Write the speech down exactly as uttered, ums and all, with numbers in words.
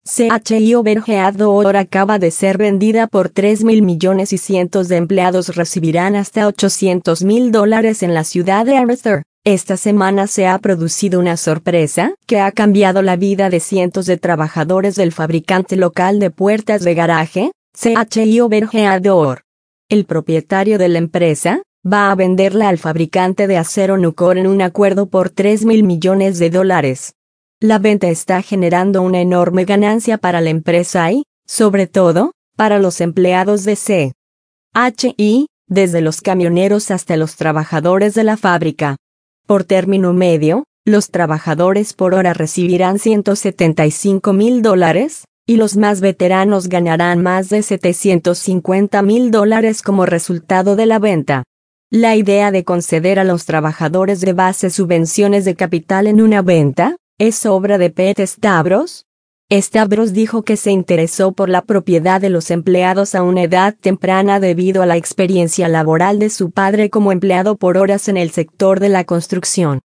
C H I Overhead acaba de ser vendida por tres mil millones y cientos de empleados recibirán hasta ochocientos mil dólares en la ciudad de Arthur. Esta semana se ha producido una sorpresa que ha cambiado la vida de cientos de trabajadores del fabricante local de puertas de garaje, C H I Overhead Door. El propietario de la empresa va a venderla al fabricante de acero Nucor en un acuerdo por tres mil millones de dólares. La venta está generando una enorme ganancia para la empresa y, sobre todo, para los empleados de C H I, desde los camioneros hasta los trabajadores de la fábrica. Por término medio, los trabajadores por hora recibirán ciento setenta y cinco mil dólares, y los más veteranos ganarán más de setecientos cincuenta mil dólares como resultado de la venta. La idea de conceder a los trabajadores de base subvenciones de capital en una venta ¿es obra de Pete Stavros? Stavros dijo que se interesó por la propiedad de los empleados a una edad temprana debido a la experiencia laboral de su padre como empleado por horas en el sector de la construcción.